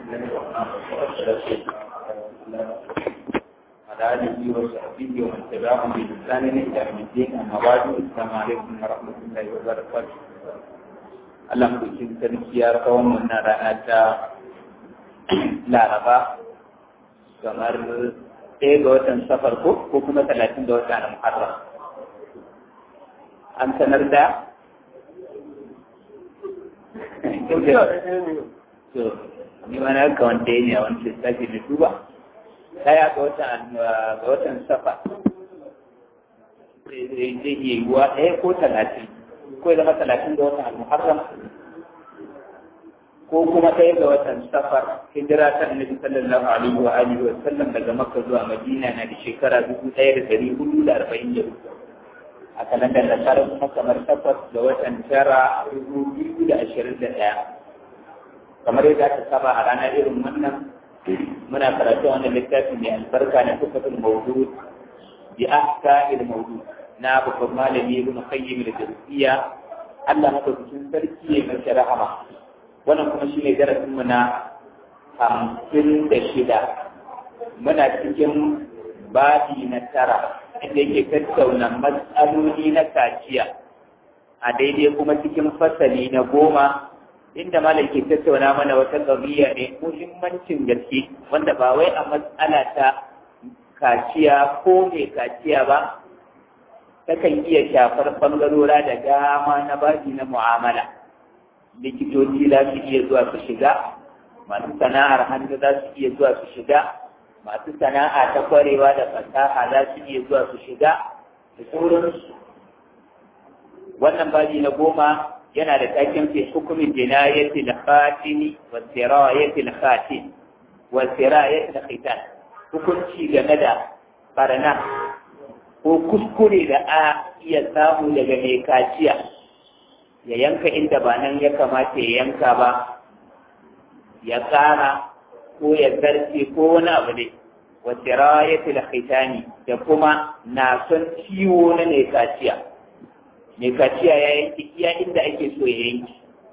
على آله وصحبه ومن تبعهم بإحسان إلى يوم الدين. أما بعد السلام عليكم ورحمة الله وبركاته. Allah mutukin sarki ya kawo wannan rana ta Laraba kamar 1 ga watan Safar ko kuma 30 ga watan Muharram. An sanar da ni mana ka wanda ne a wani lissafi da duba daya ga watan Safar zai iya yiwuwa 1 ko 30 ko ya zama 30 ga watan Muharram ko kuma 1 ga watan Safar. Hijira ta Annabi sallallahu alaihi wa alihi wa sallam daga Makka zuwa Madina na da shekara 1442. A kalandar Nasara kuma kamar 8 ga watan Tara 2021. Kamar yadda aka saba a ranar irin wannan muna karatu wannan littafi mai albarka na Tuhfatul Mawdud bi ahkamil mawdud na babban malami Ibn Qayyim al-Jawziyya. Allah madaukakin sarki ya mai rahama. Wannan kuma shine darasin mu na 56. Muna cikin babi na 9 inda yake tattauna matsaloli na kaciya a daidai kuma cikin fasali na 10 inda malam ke tattauna mana wata qadiya ne muhimmancin gaske wanda ba wai a matsala ta kaciya ko ne kaciya ba, takan iya shafar bangarora da dama na babi na mu'amala. Likitoci za su iya zuwa su shiga, masu sana'ar hannu za su iya zuwa su shiga, masu sana'a ta kwarewa da fasaha za su iya zuwa su shiga da sauransu. Wannan babi na 10 yana da taken fi hukumin jinayati al-khatimi wa sirayati al-khatim wa sirayati al-khitan, hukunci game da barna ko kuskure da a iya samu daga mai kaciya ya yanka inda ba nan ya kamata ya yanka ba, ya kara ko ya zarce ko wani abu ne, wa sirayati al-khitani da kuma na son ciwo na mai kaciya. Mai kaciya ya yanki iya inda ake so ya yanki,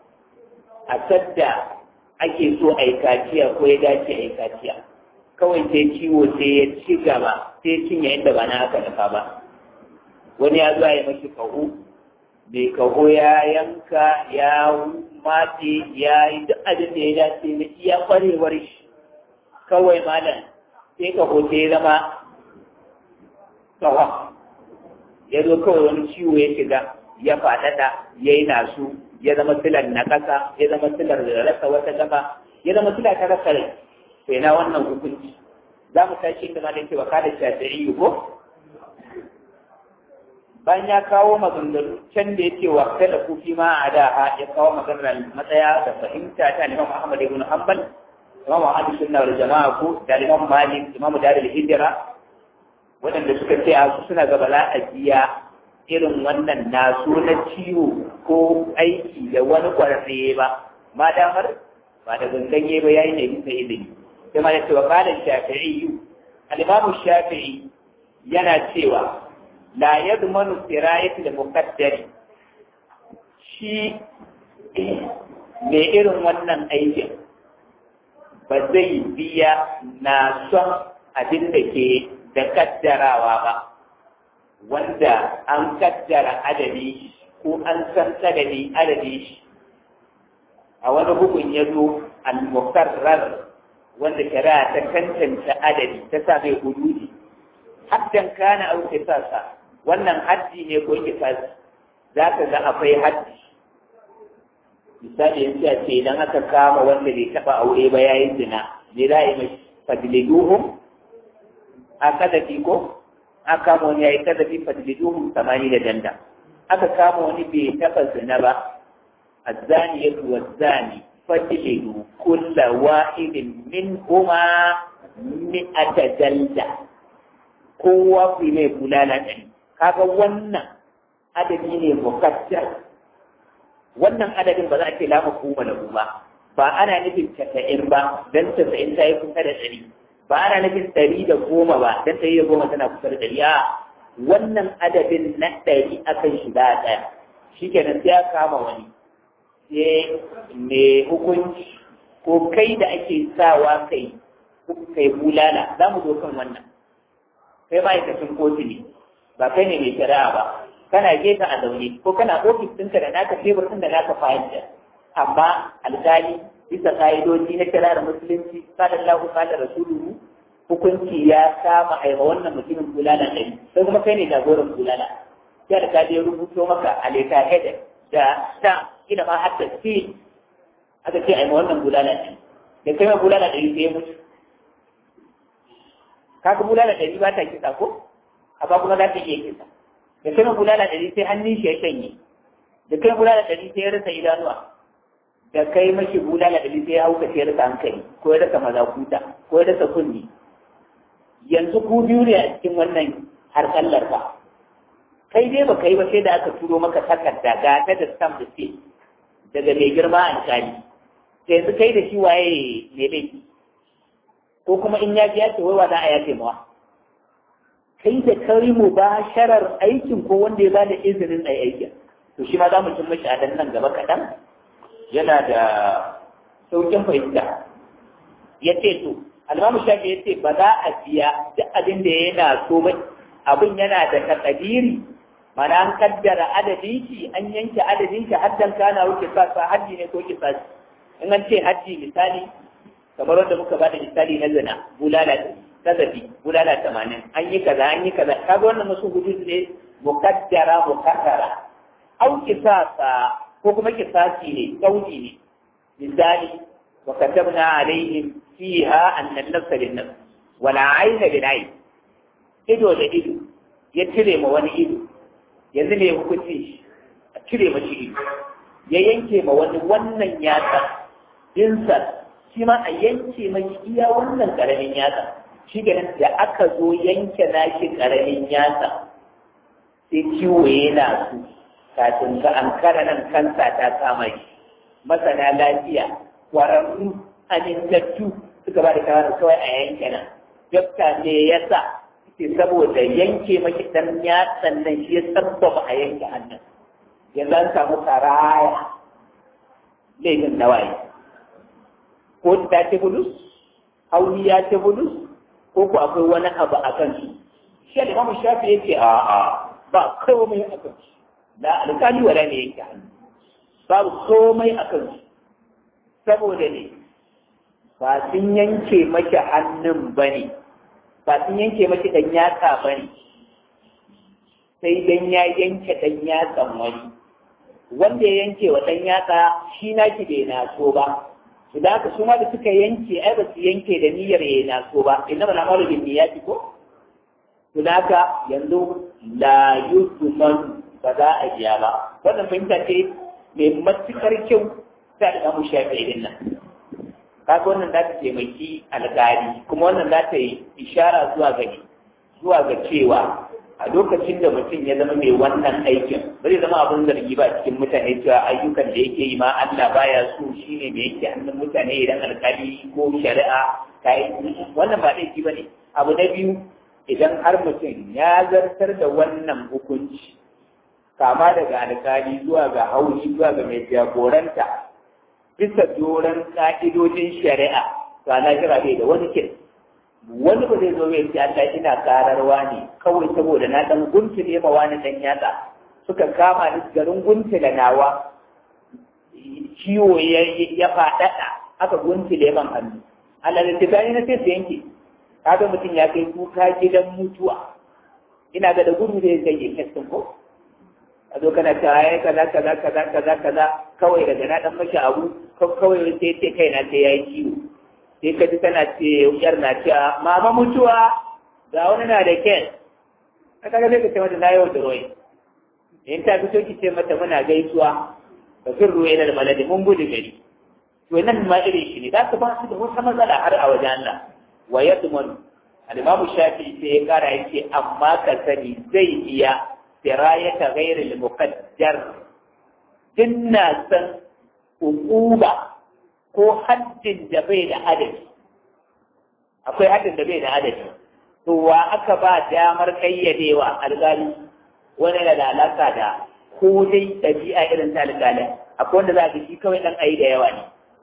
a sadda ake so a yi kaciya ko ya dace a yi kaciya, kawai sai ciwo sai ya ci gaba sai cinye inda ba na aka nufa ba. Wani ya zo ya mashi kaho, mai kaho ya yanka ya matse ya yi duk abin da ya dace na iya kwarewar shi, kawai malam sai kaho sai ya zama kaho, ya zo kawai wani ciwo ya shiga ya faɗaɗa ya yi nasu, ya zama silar na ƙasa, ya zama silar da rasa wata gaba, ya zama silar ta rasa rai. Sai na wannan hukunci za mu tashi inda malin cewa kada shafi'i ko bayan ya kawo maganganu can da ya ce wa kada kufi ma a da ya kawo maganar matsaya da fahimta ta Imam Ahmad ibn Hanbal, Imam Ahmad sunna wal jama'a ko da Imam Malik, Imam Darul Hijra, waɗanda suka ce a su suna gaba la'ajiya irin wannan naso na ciwo ko aiki da wani kwararre ba, ma damar ba da ganganye ba yayi ne bisa izini. Sai ma ya ce wa qala Shafi'i, al-Imam Shafi'i yana cewa la yadmanu sirayati al-muqaddari, shi me irin wannan aikin ba zai biya na son abin da ke da kaddarawa ba, wanda an kaddara adadi ko an san adadi shi a wani bugun ya zo al-muqarrar wanda shari'a ta tantance adadi ta sa mai hududi, haddan kana au kisasa, wannan haddi ne ko kisasi. Za ka ga akwai haddi, misali yanzu a ce idan aka kama wanda bai taɓa aure ba ya yi zina, ne za a yi mai fadliduhum a kadafi ko aka kama wani ya yi kadafi fadliduhum 80 da danda. Aka kama wani bai taɓa zina ba, azzaniyatu wazzani fadlidu kulla wahidin minhuma 100 jalda, kowa ku mai bulala ɗari. Kaga wannan adadi ne mukaddar, wannan adadin ba za a ce la hukuma lahu ba ana nufin 90 ba dan 90 ta yi kusa da 100, ba ana nufin 110 ba dan 110 tana kusa da 100. A wannan adadin na 100 akan shiga ɗaya, shikenan sai ya kama wani sai mai hukunci ko kai da ake sawa kai bulala za mu zo kan wannan. Kai ma'aikacin kotu ne ba kai ne mai shari'a ba, kana gefe a zaune ko kana ofis ɗinka da naka tebur ɗin da naka fahimta, amma alƙali bisa ƙa'idoji na shari'ar musulunci sallallahu alaihi rasuluhu hukunci ya kama aiwa wannan mutumin bulala ɗari, sai kuma kai ne jagoran bulala. Sai alƙali ya rubuto maka a leta header da ta ina ma har tasiri aka ce aiwa wannan bulala ɗari, da kai ma bulala ɗari sai ya mutu. Kaga bulala ɗari ba ta kisa ko? Amma kuma za ta iya kisa. Da kai ma bulala ɗari sai hannun shi ya shanye, da kai bulala ɗari sai ya rasa idanuwa, da kai mashi bulala ɗari sai ya hauka sai ya rasa hankali ko ya rasa mazakuta ko ya rasa kunni. Yanzu ku biyu ne a cikin wannan harkallar ba. Kai dai ba kai ba sai da aka turo maka takarda ga ta da stamp da ce daga mai girma alƙali. Sai yanzu kai da shi waye ne laifi? Ko kuma in ya biya ce wai wa za a yafe mawa? Kai da kai mu ba sharar aikin ko wanda ya ba da izinin a aikin. To shi ma za mu cin mashi a nan gaba kaɗan yana da sauƙin fahimta. Ya ce to, Almamu Shafi ya ce ba za a biya duk abin da yana so ba, abin yana da takadiri, mana an kaddara adadin shi, an yanke adadin shi haddan kana wuce sa haddi ne ko kisa. In an ce haddi misali, kamar wanda muka ba da misali na zina, bulala kazafi, bulala 80, an yi kaza, kaga wannan musu hudud ne mukaddara. Au kisasa ko kuma kisasi ne, kauli ne. Misali, wa katabna alaihim fiha anna an-nafsa bin-nafs wal 'ayna bil-'ayn. Ido da ido ya cire ma wani ido. Yanzu ne hukunci a cire mashi ido. Ya yanke ma wani wannan yatsa dinsa shi ma a yanke mai iya wannan karamin yatsa. Shi ganin da aka zo yanke nashi karamin yatsa sai ciwo yana su kafin ka an nan kansa ta kama shi. Masana lafiya kwararru amintattu suka ba da kawar kawai a yanke nan. Dokta ne ya sa ke saboda yanke maki dan yatsan nan shi ya sabbaba a yanke hannun. Yanzu an samu karaya laifin nawaye. Ko ta ce bulus, hauni ya ce bulus, ko ku akwai wani abu a kan su. Shi da Imam Shafi yake ba komai a kan su. Da alƙali wala ne yake hannu. Babu komai a kan su. Saboda ne ba sun yanke maki hannun ba ne, ba sun yanke maki ɗan yatsa ba ne, sai dan ya yanke ɗan yatsan wani. Wanda ya yanke wa ɗan yatsa shi na ki bai naso ba. Da haka su ma da suka yanke ai ba su yanke da niyyar ya naso ba, inna ma namalu bin niyyati ko? Da haka yanzu la yuzman ba za a biya ba. Wannan fahimta ce mai matuƙar kyau ta da Imam Shafi'i din nan. Kaga wannan za ta taimaki alƙali, kuma wannan za ta yi ishara zuwa ga cewa a lokacin da mutum ya zama mai wannan aikin ba zai zama abin zargi ba cikin mutane cewa ayyukan da yake yi ma Allah baya so shine mai yake hannun mutane idan alƙali ko shari'a ta yi wannan ba laifi ba ne. Abu na biyu, idan har mutum ya zartar da wannan hukunci kama daga alƙali zuwa ga hauri zuwa ga mai jagoranta bisa doron ƙa'idojin shari'a to ana kira bai da wani kin wani ba zai zo ya ce Allah ina kararwa ne kawai saboda na dan guntule ma wani dan yatsa suka kama ni garin guntule nawa ciwo ya faɗaɗa aka guntule man hannu Allah da tibani na sai su yanke kaga mutum ya kai kuka gidan mutuwa ina ga da gudu da ya kai kestin ko a zo kana ta ya kaza kawai daga na dan mashi abu kawai sai ce kai na sai yayi ciwo sai ka ji tana ce yar na ce mama mutuwa ga wani na da ken aka ga sai ka ce mata na yau da royi in ta fito ki ce mata muna gaisuwa ka firru ila da maladi mun gudu gari to nan ma irin shi ne da ka ba su da wata matsala har a wajen Allah wa yadmun al-Imam Shafi'i sai ya kara yake amma ka sani zai iya firayata ghairil muqaddar dinna san uquba ko haddin da bai da adadi akwai haddin da bai da adadi to wa aka ba damar kayyadewa alƙali wani yana da alaka da ko dai ɗabi'a irin ta alƙalin akwai wanda za ka shi kawai ɗan ayi da yawa ne ko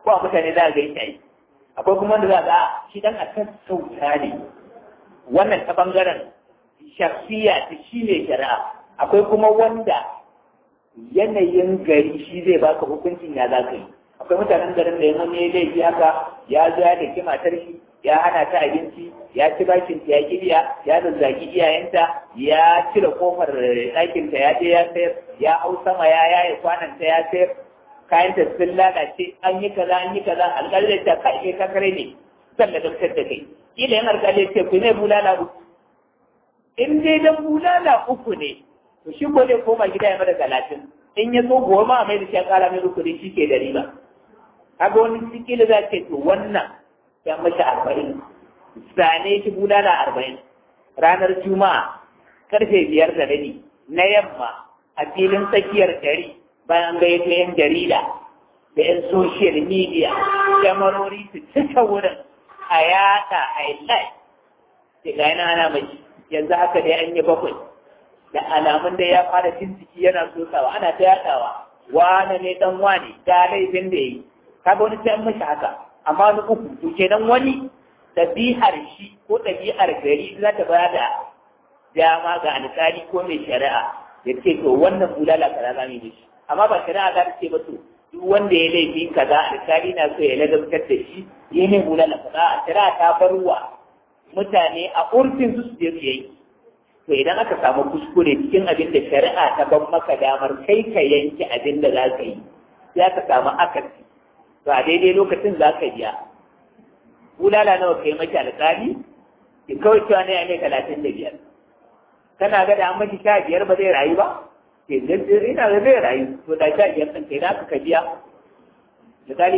ko a mutane za a ga yi akwai kuma wanda za a ga shi dan a sassauta ne wannan ta bangaren shafiya ta shi ne shari'a akwai kuma wanda yanayin gari shi zai baka hukuncin ya za ka yi akwai mutanen garin da ya ne laifi haka ya zo ya daki matar shi ya hana ta abinci ya ci bakin ta ya kibiya ya zazzagi iyayenta ya cire kofar ɗakin ta ya je ya sayar ya hau sama ya yaye kwanan ta ya sayar kayan ta sun lalace an yi kaza alƙalin ta kai ka kare ne zan da daftar da kai kila yan alƙalin ce ku ne bulala uku in dai dan bulala uku ne to shi ko zai koma gida ya mada 30 in ya so goma mai da shi kala mai rukuni shi ke da riba kaga wani cikin da za ce to wannan ya mashi 40 zane shi bulala 40 ranar juma'a karfe 5:30 na yamma a filin tsakiyar gari bayan gayyato yan jarida da yan social media kyamarori su cika wurin a yada a yi live ke ga yana ana mai yanzu haka dai an yi 7 da alamun da ya fara cin ciki yana sosawa ana ta yadawa wane ne dan wane ga laifin da yi kaga wani sai an mashi haka amma wani uku to kenan wani ɗabi'ar shi ko ɗabi'ar gari za ta ba da dama ga alƙali ko mai shari'a ya ce to wannan bulala kaza za mu yi shi amma ba shari'a za ta ce ba to duk wanda ya laifi kaza alƙali na so ya ladabtar da shi ya ne bulala kaza a shari'a ta bar wa mutane a urfin su je su yi to idan aka samu kuskure cikin abin da shari'a ta ban maka damar kai ka yanke abin da za ka yi sai ka samu akasi to a daidai lokacin za ka biya bulala nawa kai maki alƙali ki kawai cewa ne ya mai 35 kana ga da an maki 15 ba zai rayu ba ke ina ga zai rayu to da 15 ɗin kai naka ka biya alƙali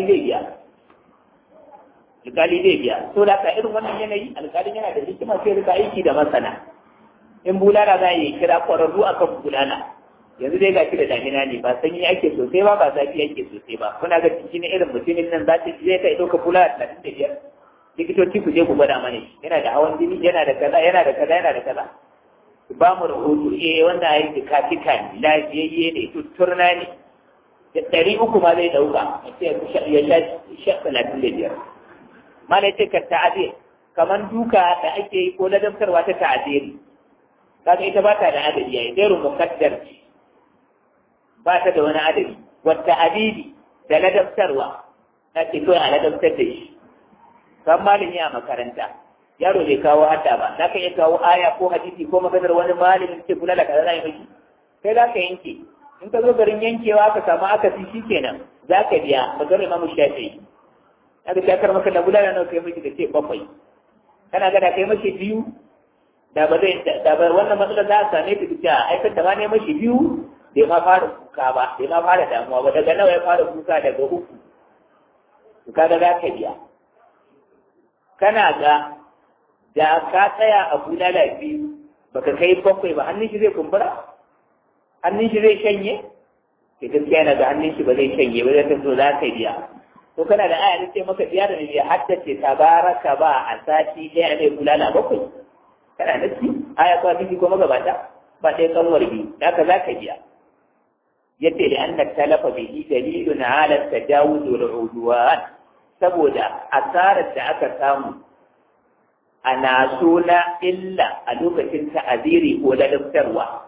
zai biya to da ka irin wannan yanayi alƙalin yana da hikima sai rika aiki da masana in bulala za a yi kira ƙwararru akan bulala yanzu dai gashi da damina ne ba sanyi ake sosai ba zafi ake sosai ba kuna ga cikin irin mutumin nan za ta zai kai ɗauka bulala 35 likitoci ku je ku gwada mana shi yana da hawan jini yana da kaza ba mu rahoto wanda ya yi tika ne lafiyayye ne tutturna ne da 300 ma zai ɗauka ya sha 35 mana ce ka ta'azir kamar duka da ake yi ko ladabtarwa ta ta'aziri kaga ita ba ta da adadi yayi gairu muqaddar ba ta da wani adadi wata adidi da ladabtarwa ta ce kawai a ladabtar da shi kan malami a makaranta yaro bai kawo hadda ba za ka iya kawo aya ko hadisi ko maganar wani malamin ce kula da kaza zai miki sai za ka yanke in ka zo garin yankewa ka samu akasi shikenan za ka biya maganar imamu shafi'i aka shakar maka da bulala nawa kai miki da ce 7 kana ga da kai mashi 2 da ba wannan matsalar za a same ta duka aikar da ma ne mashi 2 bai ma fara kuka ba bai ma fara damuwa ba daga nawa ya fara kuka daga 3 to kaga za ka biya kana ga da ka tsaya a bulala 2 baka kai 7 ba hannun shi zai kumbura hannun shi zai shanye ke gaskiya na ga hannun shi ba zai shanye ba zai so za ka biya ko kana da aya ce maka biya da ne ya haddace tabaraka ba a sati ɗaya ne bulala 7 kana da shi aya ko hadisi ko magabata ba sai kanwar bi da ka za ka biya yace da annaka talafa bihi dalilun ala tajawuz wal udwan saboda asarar da aka samu ana suna illa a lokacin ta'aziri ko ladabtarwa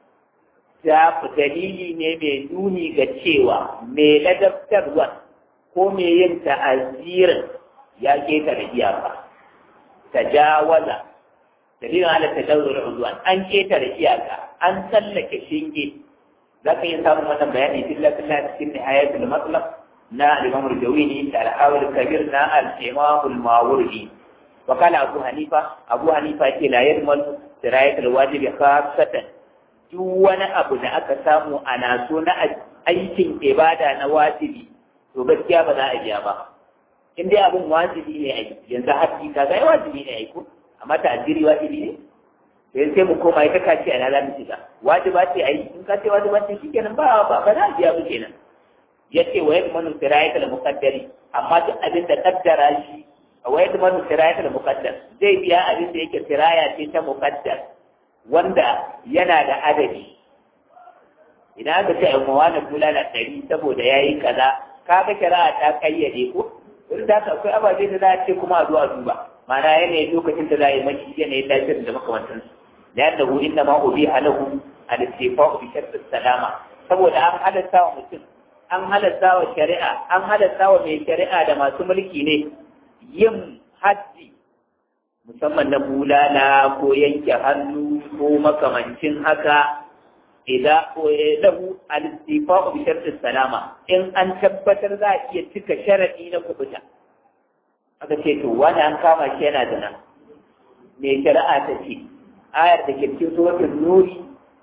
ta dalili ne mai nuni ga cewa mai ladabtarwa ko mai yin ta'azirin ya keta da iyaka tajawaza dalilin ala tajawuz udwan an keta da iyaka an tsallake shinge zaka yi samun wannan bayani filla cikin nihayatul matlab na Imam al-Jawini da al-Awal kabir na al-Imam al-Mawardi wa kana Abu Hanifa ce la yarmal sirayat al-wajib khassatan duk wani abu da aka samu ana so na aikin ibada na wajibi to gaskiya ba za a biya ba in dai abun wajibi ne ai yanzu haƙi kaga wajibi ne ai ko amma ta'azziri wajibi ne sai mu koma ita kace ana za mu shiga wajiba ce ai in ka ce wajiba ce shikenan ba za a biya ba kenan yace wa yadmanu sirayat al-muqaddari amma duk abin da kaddara shi wa yadmanu sirayat al-muqaddar zai biya abin da yake siraya ce ta muqaddar wanda yana da adadi idan aka ce amma wani kula da 100 saboda yayi kaza kaga shari'a ta kayyade ko duk da akwai ababe da za a ce kuma a zo a duba ma'ana yanayin lokacin da za a yi maki yanayin lafiyar da makamantansu da yadda hu inna ma ubi halahu al-istifa'u bi shartu salama saboda an halatta wa mutum an halatta wa shari'a an halatta wa mai shari'a da masu mulki ne yin haddi musamman na bulala ko yanke hannu ko makamancin haka idan lahu al-istifa'u bi shartu salama in an tabbatar za a iya cika sharadi na kubuta aka ce to wani an kama shi yana da nan mai shari'a ta ce ayar da ke cikin suratul nuri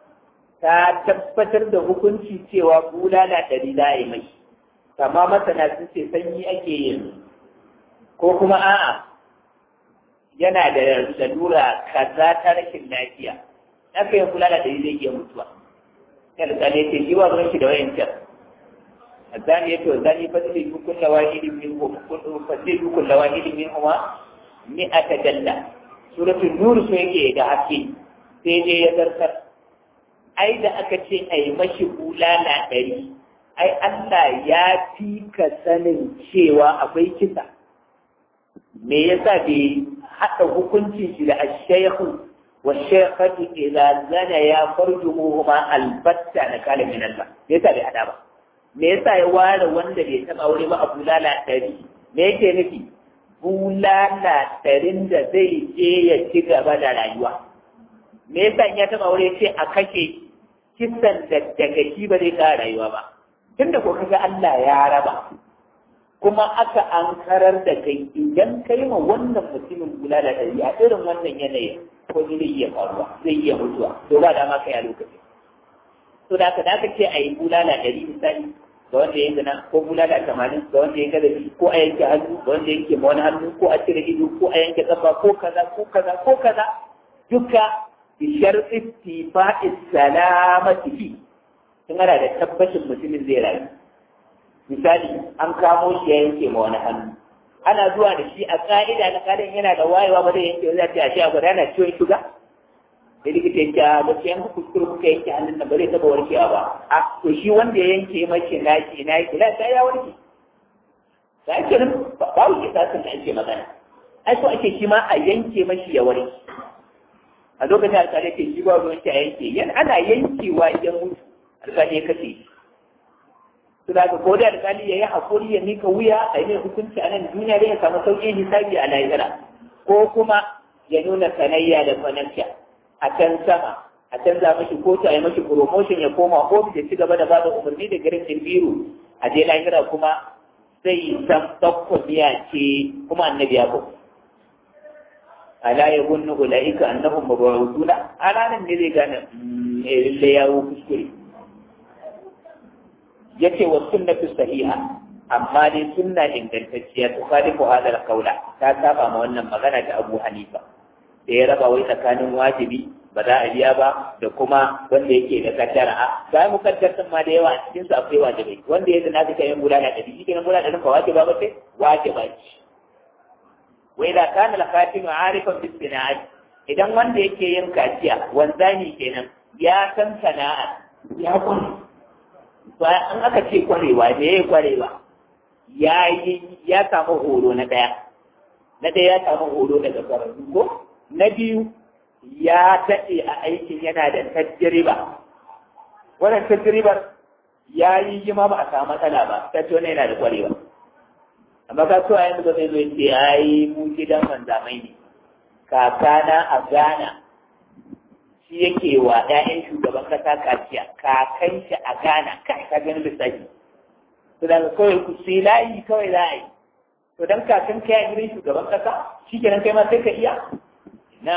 ta tabbatar da hukunci cewa bulala ɗari za a yi mai amma masana sun ce sanyi ake yin ko kuma a'a yana da lalura kaza ta rashin lafiya aka yi bulala ɗari zai iya mutuwa kada tsane ce shi ba ruwan shi da wayancan الثاني والثاني فسلك كل واحد منهم فسلك كل واحد منهما 100 جلة سورة النور سويكي da haske sai dai ya zartar ai da aka ce ai mashi bulala 100 ai Allah ya fi ka sanin cewa akwai kisa me yasa bai haɗa hukuncin shi da ash-shaykhu wash-shaykhatu idza zana ya farjuhuma albatta na kala min Allah me yasa bai hada ba me yasa ya ware wanda bai taɓa aure ba a bulala 100 me yake nufi bulala 100 da zai je ya ci gaba da rayuwa me yasa in ya taɓa aure ce a kashe kisan da daga shi ba zai ƙara rayuwa ba tunda ko kaga Allah ya raba kuma aka ankarar da kai idan kai ma wannan mutumin bulala 100 a irin wannan yanayin ko zai iya faruwa zai iya mutuwa to ba da ma kai a lokacin to da aka ce a yi bulala 100 misali ga wanda ya zina ko bulala 80 ga wanda ya gadabi ko a yanke hannu ga wanda ya yanke ma wani hannu ko a cire ido ko a yanke kafa ko kaza ko kaza ko kaza duka bi shar'i istifa'i salamati fi sun ana da tabbacin mutumin zai rayu misali an kamo shi ya yanke ma wani hannu ana zuwa da shi a ka'ida na kadan yana da wayewa ba zai yanke zai a ce a gwada yana ciwon shuga da likita ya ce ba su yanka kuskure kuka yanke hannun nan ba zai taɓa warkewa ba a to shi wanda ya yanke mace naki lafiya ya warke da ake nan ba wuce sasin da ake magana ai so ake shi ma a yanke mashi ya warke a lokacin alƙali ce shi ba ruwan a yanke ana yankewa idan mutu alƙali ya kashe shi su da ko da alƙali ya yi haƙuri ya mika wuya a yi hukunci a nan duniya da ya samu sauƙin hisabi a lahira ko kuma ya nuna sanayya da fanarciya a can sama a canza mashi kotu a yi mashi promotion ya koma ofis ya ci gaba da bada umarni da garin biro a je lahira kuma zai san ɗaukwa miya ce kuma annabi ya kuma ala ya gunnu ulaika annahum mabawuduna a ranar ne zai gane lalle yawo kuskure yace wa sunnatu sahiha amma dai sunna ingantacciya to khalifu hadal qawla ta saba ma wannan magana ta Abu Hanifa da ya raba wai tsakanin wajibi ba za a biya ba da kuma wanda yake da kaddara a ga mu kaddaran ma da yawa a cikin su akwai wajibi wanda yake na da kayan bulala da shi kenan bulala da ba wajiba ba sai wajiba ce wai da kana al-khatim arifan bis sana'at idan wanda yake yin kaciya wanzani kenan ya san sana'a ya kun to an aka ce kwarewa da yayi kwarewa ya samu horo na daya ya samu horo daga kwararru ko na biyu ya daɗe a aikin yana da tajriba wannan tajribar ya yi ma ba a samu matsala ba ta ce yana da kwarewa amma ka so a yanzu ba zai zo ce ai mu gidan wanzamai ne kakana a Ghana shi yake wa 'ya'yan shugaban kasa kaciya kakan shi a Ghana kai ka gani lissafi to daga kawai ku sai layi kawai za a yi to dan kakan kai a gidan shugaban kasa shi kenan kai ma sai ka iya na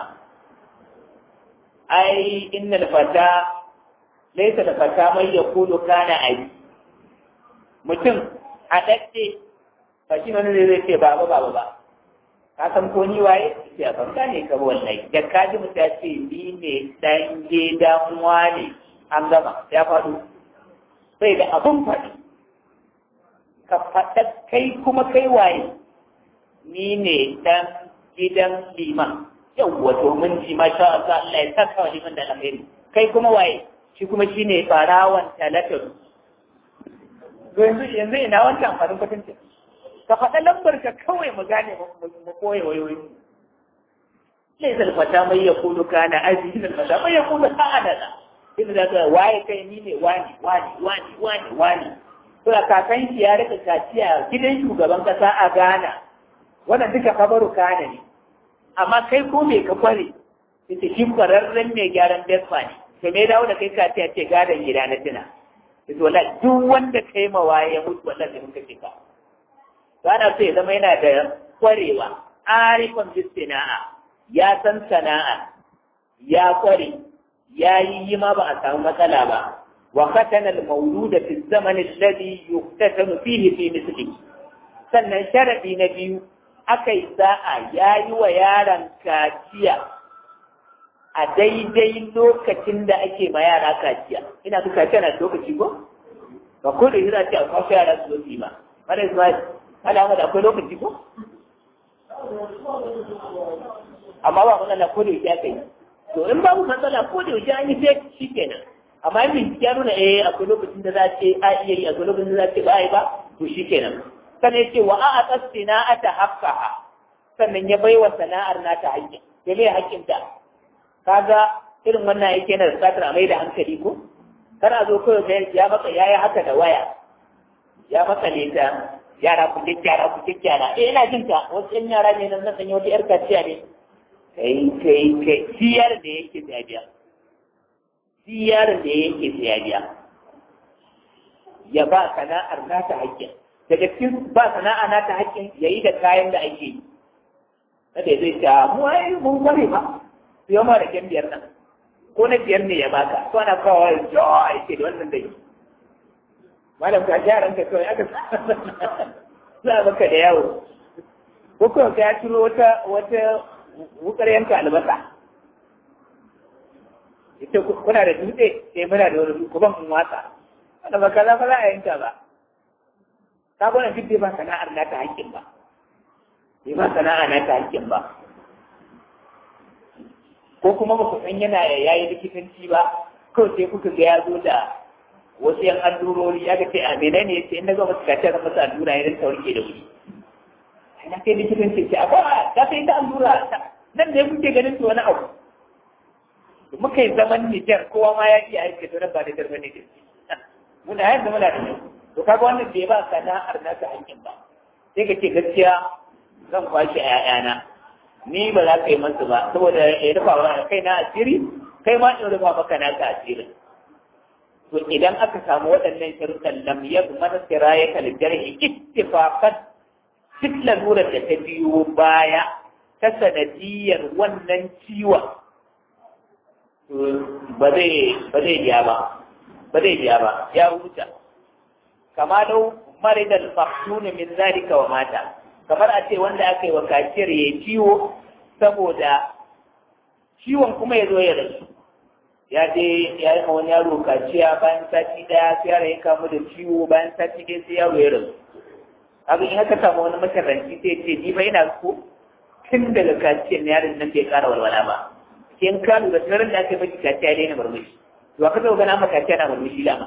ai innal fata laysa da fata mai yaqulu kana ai mutum a dadde ba shi wani zai ce baba ba ka san ko ni waye sai a banka ne ka wallahi da kaji mutum ya ce ni ne dan gidan wani an gama ya faɗo sai da abun faɗi ka faɗa kai kuma kai waye ni ne dan gidan liman yawwa domin ji masha Allah Allah ya saka wa liman da alheri kai kuma waye shi kuma shine farawan talatin yanzu ina wancan amfanin kwatancin ka faɗa lambar ka kawai mu gane mu koya wayoyi sai zalfata mai ya kulu kana azizi zalfata mai ya kulu sa'adana inda za ka waye kai ni ne wani to a kakan shi ya rika kaciya gidan shugaban kasa a Ghana wannan duka kabaru kana ne amma kai ko me ka kware ita shi kwararren mai gyaran despa ne to me dawo da kai kaciya ce gadon gida na tuna ita wallahi duk wanda kai mawaye ya mutu wallahi mun kace ka ana so ya zama yana da kwarewa arifan bisina'a ya san sana'a ya kware ya yi ma ba a samu matsala ba wa khatana al-mawluda fi zaman alladhi yuqtatanu fihi fi mislihi sannan sharadi na biyu akai sa'a yayi wa yaron kaciya a daidai lokacin da ake ma yara kaciya ina so kaciya na lokaci ko ba ko da hira ce a kwafi yara su yi ma wanda Ismail alama da akwai lokaci ko amma ba matsala ko da yake kai to in babu matsala ko da yake an yi sai shikenan amma in bincike ya nuna akwai lokacin da za ce a iya yi akwai lokacin da za ce ba a yi ba to shikenan sannan ya ce wa a sana'ata haqqaha sannan ya baiwa sana'ar nata haƙƙin ya bai haƙƙinta kaga irin wannan yake na da satar a mai da hankali ko kar a zo kawai sai ya maka yayi haka da waya ya maka ne ta yara ku kyakkyara ina jin ta wasu yan yara ne nan sanya wata yar kaciya ne kai siyar da yake biya ya ba sana'ar nata haƙƙin daga cikin ba sana'a nata haƙƙin yayi da kayan da ake yi na da zai ta mu ai mun kware ba su yamma da kyan biyar nan ko na biyar ne ya baka to ana kawo joy ke da wannan dai malam ka jaran ka kawai aka za maka da yawo ko kuma ka ya turo wata wukar yanka albasa ita kuna da dutse sai muna da wani kuban mun watsa wanda ba kaza ba za a yanka ba ka gwana duk ba sana'ar nata hakkin ba bai ba sana'a nata hakkin ba ko kuma ba ku san yana yayi likitanci ba kawai sai kuka ga ya zo da wasu yan allurori ya ga ce a menene ya ce in na zo masu kaciya zan masa allura ya rinka warke da wuri na kai likitanci ce akwai ta sai ta allura nan da ya kuke ganin su wani abu muka yi zaman Nijar kowa ma ya iya aiki to nan ba da garba ne muna yanzu muna da yau to kaga wannan bai ba sana'ar naka hankin ba sai ka ce gaskiya zan kwashi a 'ya'yana ni ba za ka yi masu ba saboda ya rufa wa kai na asiri kai ma in rufa maka naka asirin to idan aka samu waɗannan sharuɗan lam yadmana sirayaka lijarhi ittifaqan duk lalurar da ta biyo baya ta sanadiyar wannan ciwon ba zai biya ba ya huta kama lau maridal maftun min zalika wa mata kamar a ce wanda aka yi wa kaciyar ya ciwo saboda ciwon kuma ya zo ya rasu ya je ya yi wani yaro kaciya bayan sati daya sai yaro ya kamu da ciwo bayan sati daya sai yaro ya rasu haka in aka samu wani makaranci sai ce ni fa ina so tun daga kaciyar yaron nan bai kara walwala ba in ka lura tsarin da aka yi maki kaciya dai na murmushi to aka zo gana maka kaciya na murmushi dama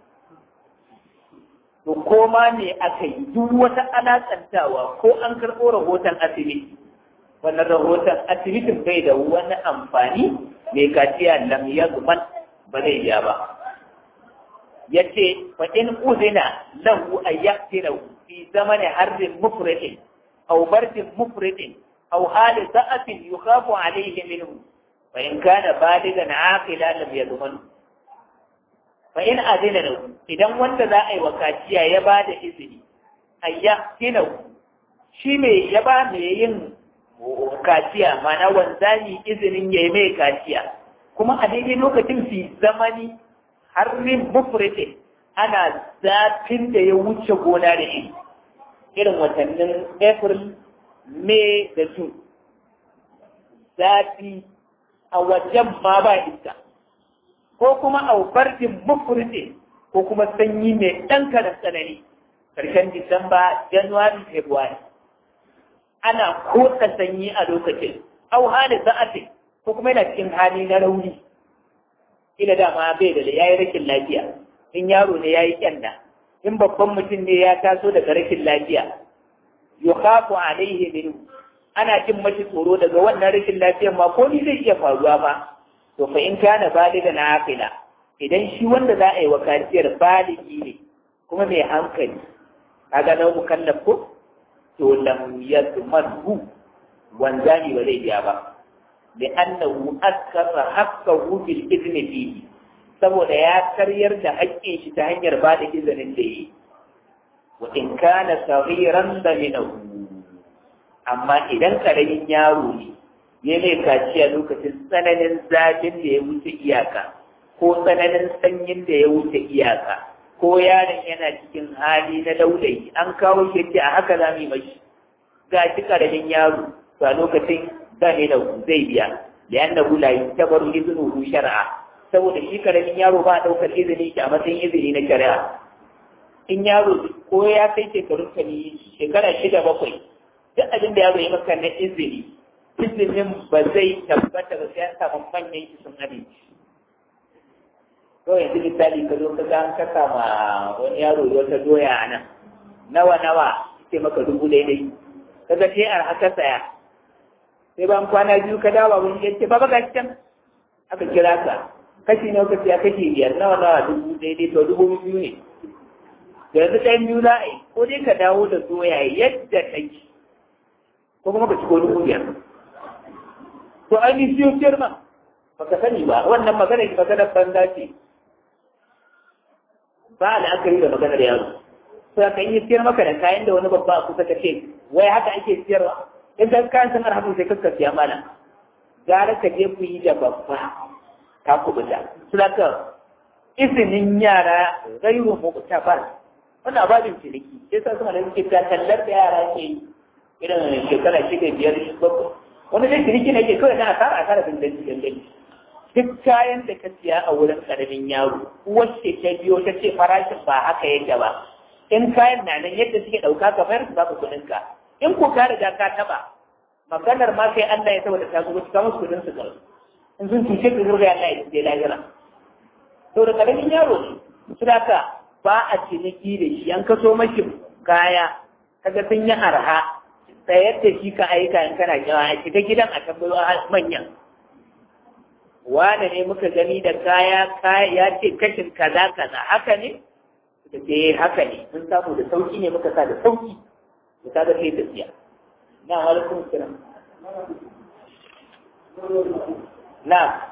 to koma ne aka yi duk wata alakantawa ko an karɓo rahoton asibiti wannan rahoton asibitin bai da wani amfani mai kaciya lam yazman ba zai biya ba yace fa in uzina lahu ayyaktirahu fi zamani harbin mufridin aw bardin mufridin aw hali sa'atin yukhafu alayhi minhu fa in kana baligan aqila lam yazman fa in azina lahu idan wanda za a yi wa kaciya ya ba da izini ayyaktirahu shi ne ya ba mai yin kaciya mana wanzani izinin ya yi mai kaciya kuma a daidai lokacin fi zamani harbin mufridin ana zafin da ya wuce gona da shi irin watannin April, May da June. Zafi a wajen ma ba iska, ko kuma a bardin mufridin ko kuma sanyi mai ɗan karan tsanani, ƙarshen Disamba, January, February. Ana kotsa sanyi a lokacin, au hali za'afi ko kuma yana cikin hali na rauni. Ila dama bai da ya yi rashin lafiya, in yaro ne ya yi kyanda, in babban mutum ne ya taso daga rashin lafiya yukhafu alaihi minhu ana jin mashi tsoro daga wannan rashin lafiyar ma ko ni zai iya faruwa ba to fa in kana baligan aqila idan shi wanda za a yi wa kaciyar baligi ne kuma mai hankali kaga na mukallaf ko to lam yadmanhu wanzani ba zai biya ba li'annahu askara haqqahu bil idni fihi saboda ya karyar da haƙƙin shi ta hanyar ba da izinin da yi wa in kana saghiran daminahu amma idan karamin yaro ne ya mai kaciya lokacin tsananin zafin da ya wuce iyaka ko tsananin sanyin da ya wuce iyaka ko yaron yana cikin hali na laulayi an kawo shi a haka za mu mashi ga shi karamin yaro to a lokacin zane da zai biya da yan da hula yi tabaru izinu shar'a saboda shi karamin yaro ba a ɗaukar izini shi a matsayin izini na shari'a in yaro ko ya kai shekarun kani shekara 6-7 duk abin da yaro ya maka na izinin ba zai tabbata ba sai an samu manyan shi sun amince kawai yanzu misali ka zo ka ga an kasa ma wani yaro wata doya a nan nawa ce maka 1,000 kaga sai a haka saya sai ban kwana biyu ka dawo abin ya ce baba gashi can aka kira ka kashi ne ka siya kashi 5 nawa 1,000 to 2,000 ne yanzu ɗayan biyu za a yi ko dai ka dawo da doya yadda take ko kuma ka ci ko 5,000 to an yi siyo siyar ma baka sani ba wannan maganar banza ce ba la'akari da maganar yaro sai ka yi siyar maka da kayan da wani babba a kusa ka ce wai haka ake siyarwa in ka kayan sun arhamu sai ka siya mana gara ka je ku yi da babba ka kubuta sulaka izinin yara gairu muktabar wannan babin ciniki sai sa suna da suke tallar da yara ke irin shekara 6-5 wani dai ciniki ne ke kawai na asara danganci duk kayan da ka siya a wurin karamin yaro wacce ta biyo ta ce farashin ba haka yake ba in kayan na nan yadda suke ɗauka ka mayar su baka kuɗin ka in ko ka riga ka taɓa maganar ma sai Allah ya saboda ta zuwa ka musu kuɗin su kawai in sun cuce ka zurga Allah ya ce lahira to da karamin yaro ne su ka ba a ciniki da shi an kaso mashi kaya kaga sun yi arha tsayar da shi ka aika in kana jawa a shiga gidan a tambayo manyan wane ne muka gani da kaya ya ce kashin kaza haka ne da ke haka ne mun samu da sauki ne muka sa da sauki da ta ga sai tafiya na alaikum salam na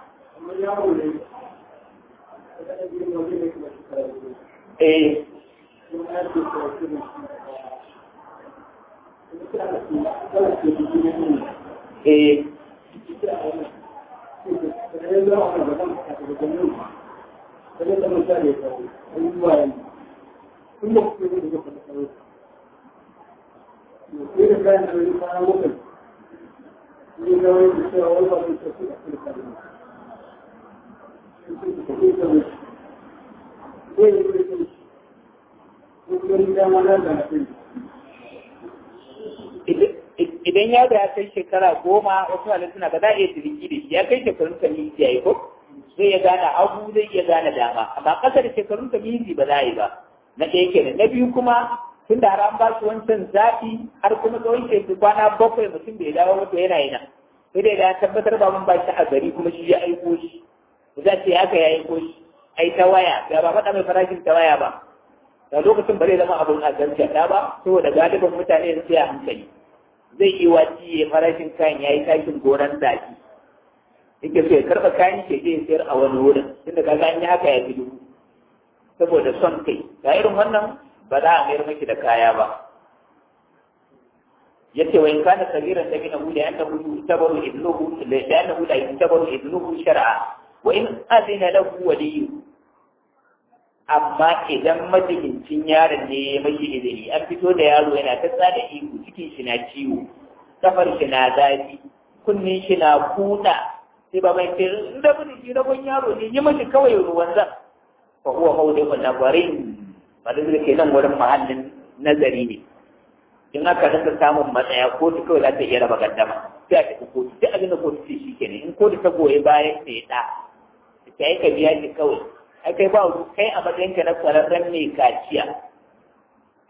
idan yaro ya kai shekara 10 wasu halin suna ga za a iya tiriki da shi ya kai shekarun kamizi ya yi ko zai iya gane abu zai iya gane dama amma ƙasa da shekarun kamizi ba za a yi ba na ɗaya kenan na biyu kuma tun da har an ba su wancan zaɓi har kuma tsawon shekaru kwana 7 mutum bai dawo ba to yana yi nan sai dai da ya tabbatar ba mun ba shi a gari kuma shi ya aiko shi za ce haka ya aiko shi ai ta waya ga ba faɗa mai farashin ta waya ba da lokacin ba zai zama abin a gaskata ba saboda galibin mutane da sai a hankali zai yi waci ya farashin kayan ya yi tashin goron zaki yake so ya karɓa kayan ke zai sayar a wani wurin tunda kaga an yi haka ya fi dubu saboda son kai ga irin wannan ba za a mayar maki da kaya ba yace wa in kana sagiran da min hu da annahu tabaru ibnuhu da annahu la tabaru ibnuhu shar'a wa in adina lahu waliyyu amma idan majibincin yaron ne ya mashi izini an fito da yaro yana ta tsada ihu cikin shi na ciwo kafar shi na zafi kunnin shi na kuda sai ba mai ce da mun shi rabon yaro ne yi mashi kawai ruwan zan fa huwa mawdi'un nazarin ba da ke nan wurin mahallin nazari ne in aka rasa samun matsaya kotu kawai za ta iya raba gaddama sai a tafi kotu duk abin da kotu ce shi kenan in kotu ta goyi bayan ta ya ɗa ta yi ka biya shi kawai ai kai ba kai a matsayinka na kwararren mai kaciya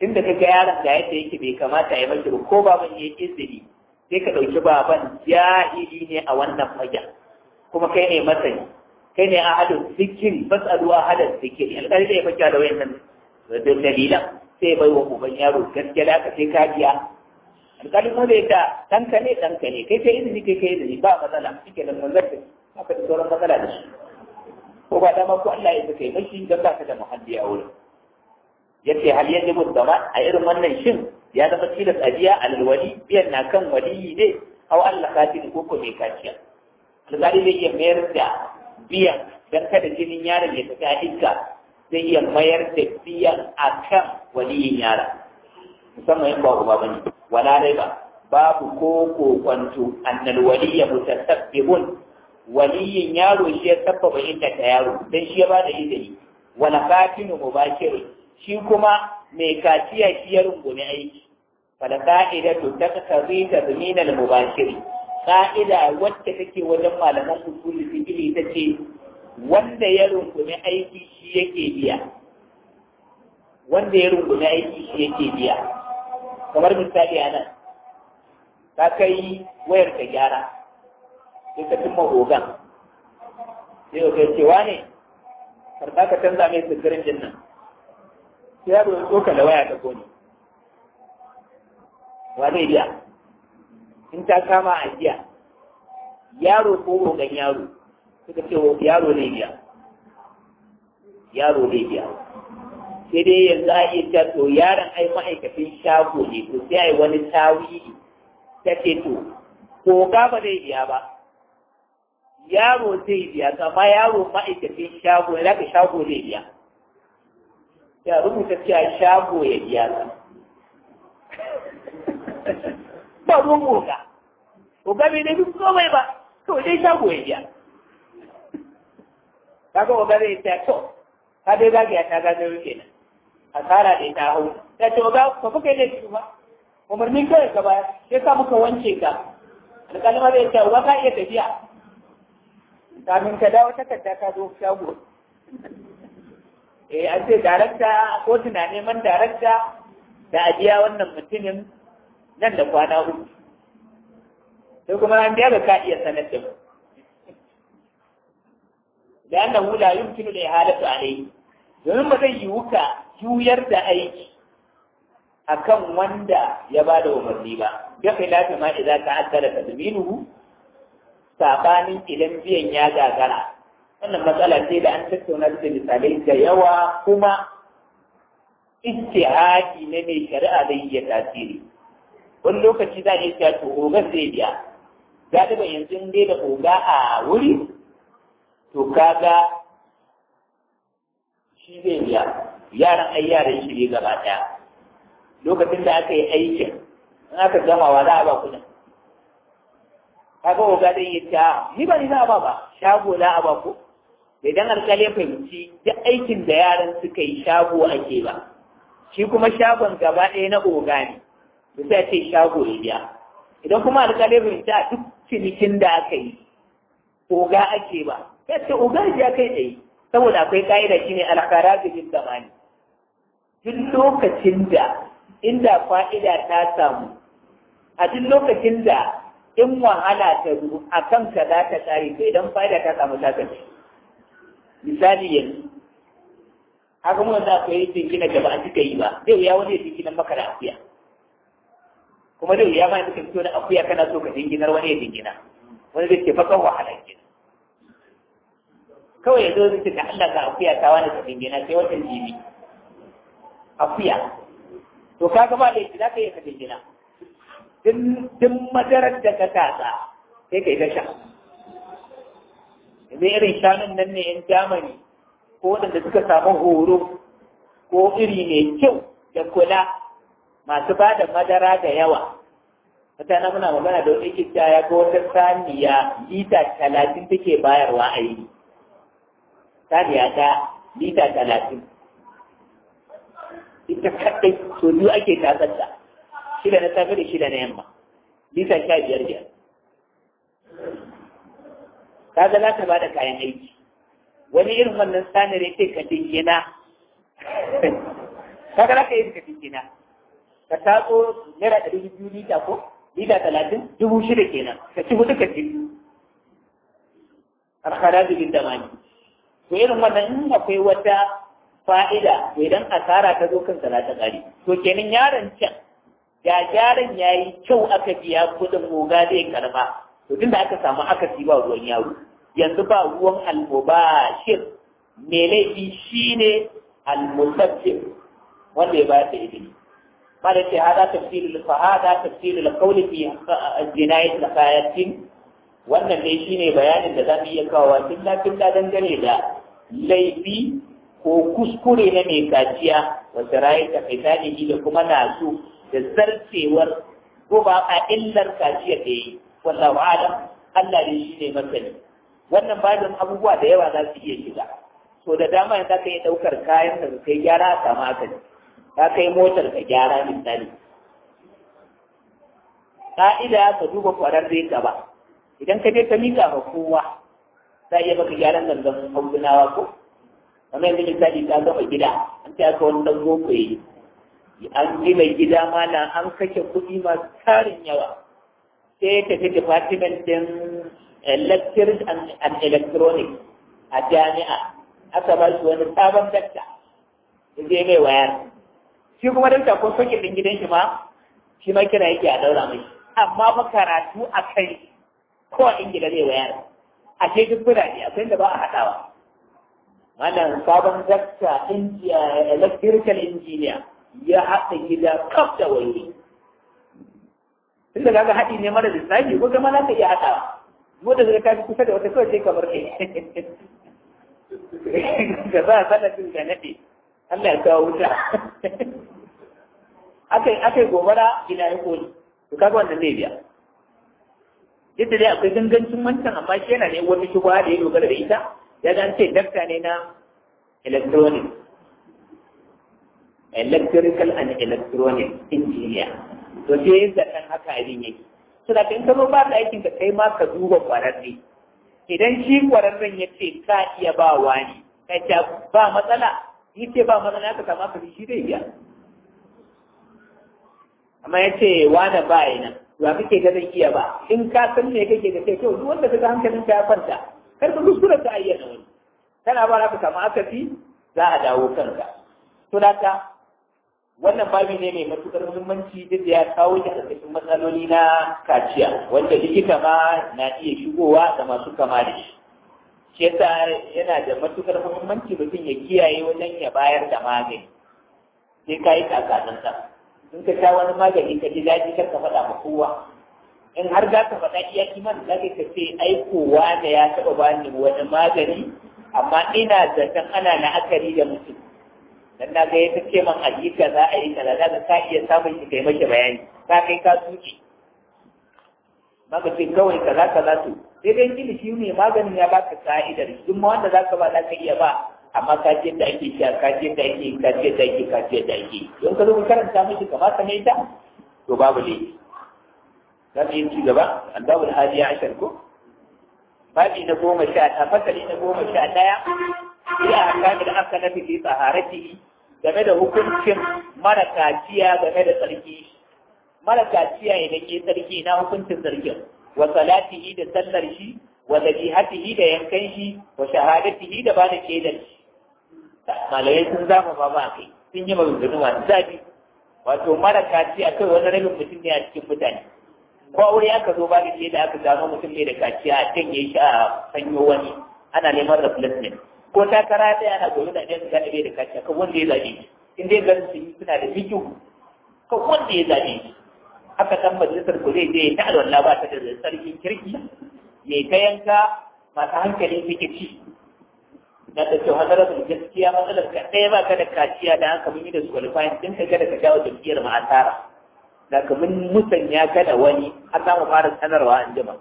tunda kaga yaron da yadda yake bai kamata ya mashi ko baban ya yi izini sai ka ɗauki baban jahili ne a wannan fagen kuma kai ne masani kai ne ahadun zikiri fasalu ahadun zikiri alƙali da ya fake da wayannan dalilan sai bai wa uban yaro gaskiya da aka sai ka biya alƙali kuma da yadda ɗanka ne kai kai izini kai izini ba matsala shike da manzar da haka da sauran matsala da shi ko ba dama ko Allah ya kai mashi don ba ka da muhalli a wurin yace hal yajibu zaman a irin wannan shin ya zama tilas ajiya alwali biyan na kan waliyi ne aw Allah katin ko ko mai kaciya alƙali zai iya mayar da biyan dan kada jinin yaron ya tafi a iska zai iya mayar da biyan akan waliyin yaron musamman in ba uba bane wala rai ba babu ko kwanto annal waliya mutasabbihun waliyin yaro shi ya sabbaba inda ta yaro dan shi ya bada izini wala katinu mubashir shi kuma mai kaciya shi ya rungume aiki fala ka'idatu taqtadi tadmin al-mubashir ka'ida wacce take wajen malaman usuli fiqh ta ce wanda ya rungume aiki shi yake biya kamar misali anan ka kai wayar ka gyara sai ka cimma ogan sai ka cewa ne karɓa ka canza mai sigirin jin nan sai yaro ya tsoka da waya ta kone wa zai biya in ta kama a biya yaro ko ogan yaro suka ce yaro zai biya sai dai yanzu a iya ta to yaron ai ma'aikacin shago ne to sai ai wani tawili ta ce to oga ba zai biya ba yaro zai biya kama yaro ma'aikacin shago ya zaka shago zai biya ya rubuta cewa shago ya biya ka ba ruwan oga bai da duk komai ba kawai dai shago ya biya kaga oga zai ta to ka dai zagaya ta gagaro kenan asara da ta hau ta ce oga ba kuka yi da shi ba umarnin kawai ka baya sai ka muka wance ka alƙalima zai ce oga ka iya tafiya kamin ka dawo takarda ka zo shago an ce darakta ko tuna neman darakta da ajiya wannan mutumin nan da kwana uku sai kuma an biya ka iya sanar da mu da annan hula yumkinu da ihalatu alayhi domin ba zai yiwu ka juyar da aiki akan wanda ya ba da umarni ba ya kai lafi ma idan ka addara tadminuhu sabanin idan biyan ya gagara wannan matsala ce da an tattauna da misalai da yawa kuma ijtihadi ne mai shari'a da iya tasiri wani lokaci za a iya cewa to oga zai biya galiban yanzu in dai da oga a wuri to kaga shi zai biya yaran yaran shi ne gaba ɗaya lokacin da aka yi aikin in aka gamawa za a ba kuɗin kaga oga dai ya ce ni ba ni za a ba shago za a ba ko idan alƙali ya fahimci duk aikin da yaran suka yi shago ake ba shi kuma shagon gaba ɗaya na oga ne da sai ce shago ya biya idan kuma alƙali ya fahimci a duk cinikin da aka yi oga ake ba ya ce oga ya kai tsaye saboda akwai ka'ida shine alƙara bin zamani duk lokacin da inda fa'ida ta samu a duk lokacin da in wahala ta zo a kanka za ta tsari to idan fa'ida ta samu ta kace misali yanzu haka mun za ka yi jingina da ba a cika yi ba zai wuya wani ya jingina maka da akuya kuma zai wuya ma ya suka fito da akuya kana so ka jinginar wani ya jingina wani zai ce bakan wahala ke kawai ya zo zai ce da Allah ka akuya ta wani ka jingina sai watan jibi akuya to ka gaba da yake za ka yi ka jingina duk madarar da ka tatsa sai ka yi ta sha yanzu irin shanun nan ne 'yan Jamani ko waɗanda suka samu horo ko iri mai kyau da kula masu ba da madara da yawa mutane muna magana da wani kita ya ga wata saniya lita 30 take bayarwa a yi saniya ta lita 30 ita kaɗai so biyu ake tatsarta 6 na safe da 6 na yamma lita 15 kaga za ta bada kayan aiki wani irin wannan sanar yake ka dingina kaga za ka yi ka tikina ka tatso naira 200 lita ko lita 30 6,000 kenan ka ci hudu ka ci alkharaji bin damani to irin wannan in akwai wata fa'ida to idan asara ta zo kansa za ta ƙari to kenan yaron can da gyaran ya yi kyau aka biya kuɗin moga zai karba to tunda aka samu akasi ba ruwan yaro yanzu ba ruwan almubashir me laifi shine almusabbib wanda ya bayar da izini ma da ce hada tafsirul fahada tafsirul qawli fi jinayat al-qayatin wannan dai shine bayanin da zamu iya kawo tilla dangane da laifi ko kuskure na mai kaciya wata rayu ta fitanihi da kuma nasu da zarcewar ko ba a illar kaciya da yi wallahu alam Allah ne shine masani wannan babin abubuwa da yawa za su iya shiga so da dama yanzu ka yi daukar kayan da kai gyara a samu akali ka kai motar ka gyara misali ka'ida ka duba kwararre ka ba idan ka je ka mika ma kowa za iya baka gyaran gangan haudunawa ko kamar yanzu misali ta gama gida an ta aka wani ɗan boko yi an gina gida mana an kashe kuɗi masu tarin yawa sai ta fi department din electric and electronics a jami'a aka ba shi wani sabon dakta da zai mai wayar shi kuma dakta ko soke ɗin gidan shi ma kira yake a daura mai amma ba karatu a kai ko a ingila zai wayar a ce duk birane akwai da ba a haɗawa wannan sabon dakta electrical engineer ya haɗa gida kaf da wayoyi tun da kaga haɗi ne mara lissafi ko kuma za ka iya haɗawa mu da zai kafi kusa da wata kawai sai kamar kai da za a sanadin da naɗe Allah ya kawo wuta akai gobara gida ya koli to kaga wannan zai biya yadda dai akwai gangancin wancan amma shi yana ne wani shugaba da ya dogara da ita ya ga ce dakta ne na electronic electrical and electronic engineer to sai yin zaton haka abin yake so da in ka zo ba ka aikin ka kai ma ka duba kwararre idan shi kwararren ya ce ka iya ba wani ka ce ba matsala yi ce ba matsala ka kama ka shi zai biya amma ya ce wani ba yi nan ba kake ga zai iya ba in ka san me kake da kai to duk wanda kaga hankalin ka ya kwanta kar ka kuskura ka ayyana wani kana ba ka kama aka fi za a dawo kanka to da ka wannan babi ne mai matukar muhimmanci duk da ya kawo shi a cikin matsaloli na kaciya wanda likita ma na iya shigowa da masu kama da shi shi yasa yana da matukar muhimmanci mutum ya kiyaye wajen ya bayar da magani sai ka yi kakaninsa in ka sha wani magani ka ji daɗi kar ka faɗa ma kowa in har za ka faɗa iya kiman za ka ce aikowa da ya taɓa bani wani magani amma ina zaton ana la'akari da mutum dan na ga ya ce man ayyuka za a yi kaza za ka iya samun shi kai mashi bayani ka kai ka tuki maka ce kawai kaza to sai dai kili shi ne maganin ya baka ka'idar duk ma wanda zaka ba za ka iya ba amma ka ce da ake sha ka ce da ake ka ce da ake ka ce da ake don ka zo ka karanta mishi kamata ne ta to babu ne za mu yi ci gaba Allahul hadi ashar ko babi na 10 fasali na 11 ya haka da aka nafi fi tsaharati game da hukuncin mara kaciya game da tsarki mara kaciya idan ke tsarki na hukuncin tsarkin wa salatihi da sallar shi wa dabihatihi da yankan shi wa shahadatihi da ba da shaidar shi malamai sun zama ba kai sun yi maganganu masu zafi wato mara kaciya kai wani rabin mutum ne a cikin mutane ko aure aka zo ba da shaida aka gano mutum ne da kaciya a can ya shi a sanyo wani ana neman replacement ko takara ɗaya ana gobe da ɗaya su gane bai da kaciya kan wanda ya zaɓe shi in dai ganin su yi suna da fikihu kan wanda ya zaɓe shi haka ɗan majalisar ku zai je ta alwala ba ta da sarkin kirki mai ta yanka masu hankali suke ci na da cewa hadarar da gaskiya matsalar ka ɗaya ba ka da kaciya da haka mun yi da su qualifying din ka kada ka dawo jam'iyyar ma asara da ka mun musanya ka da wani har za mu fara sanarwa an jima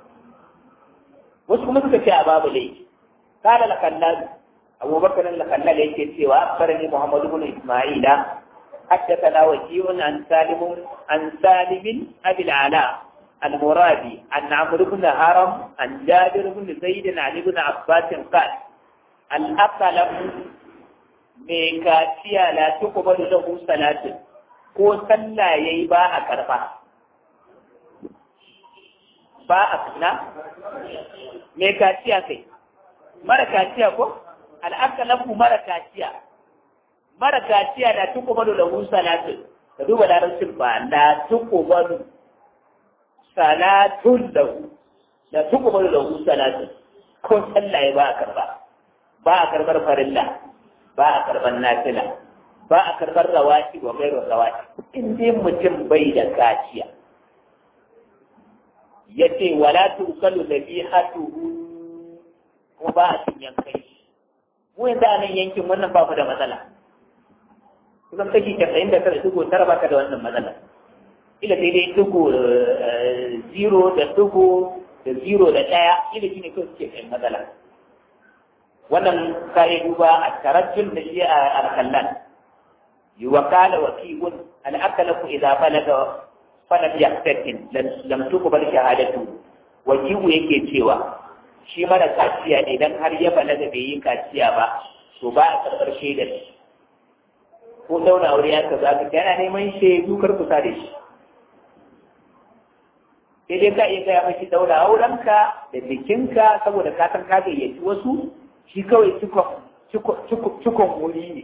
wasu kuma suka ce a babu laifi kada la kallal abubakar la kallal yake cewa farani muhammadu ibn isma'ila حدثنا وكيع عن سالم أبي العلاء المرادي عن عمرو بن هرم عن جابر بن زيد عن ابن عباس قال الأقلم mai kaciya la tuqbalu lahu salatin ko sallah yayi ba a karba ba a na mai kaciya kai mara kaciya ko al'akalafu mara kaciya la tuqbalu lahu salatin ka duba larabcin ba la tuqbalu salatun lahu la tuqbalu lahu salatun ko sallah yayi ba a karba ba a karbar farilla ba a karbar nafila ba a karbar rawati wa gairu rawati in dai mutum bai da kaciya yace wala tukalu dhabihatuhu kuma ba a cin yankai mu yanzu a nan yankin wannan ba ku da matsala kusan kashi 99.9 ba ka da wannan matsala ila sai dai dugu 0 da dugu da 0 da 1 ila shine kawai suke kai matsala wannan kayi duba a tarajjul da shi a alkallan yuwakala wakilun al'akalaku idza balaga falam yaqtatin lam tuqbal shahadatu wakilu yake cewa shi mara kaciya ne idan har ya balaga bai yi kaciya ba to ba a karɓar shaidar ko dauna aure ya kaza ka yana neman shaidu kar kusa da shi sai dai ka iya gaya mashi daura aurenka da bikinka saboda ka san ka gayyaci wasu shi kawai cikon wuri ne